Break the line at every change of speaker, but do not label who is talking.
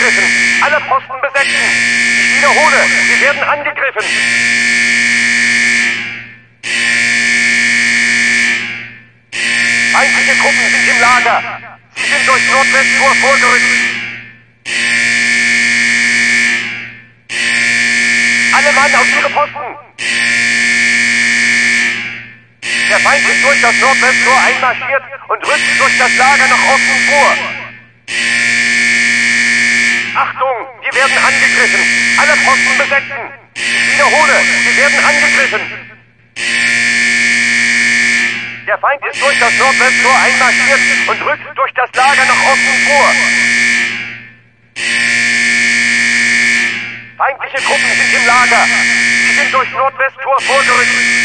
angegriffen. Alle Posten besetzen. Ich wiederhole, wir werden angegriffen. Feindliche Truppen sind im Lager. Sie sind durch Nordwesttor vorgerückt. Alle Mann auf ihre Posten. Der Feind ist durch das Nordwesttor einmarschiert und rückt durch das Lager nach Osten vor. Achtung, wir werden angegriffen. Alle Posten besetzen. Ich wiederhole, wir werden angegriffen. Der Feind ist durch das Nordwesttor einmarschiert und rückt durch das Lager nach Osten vor. Feindliche Truppen sind im Lager. Sie sind durch Nordwesttor vorgerückt.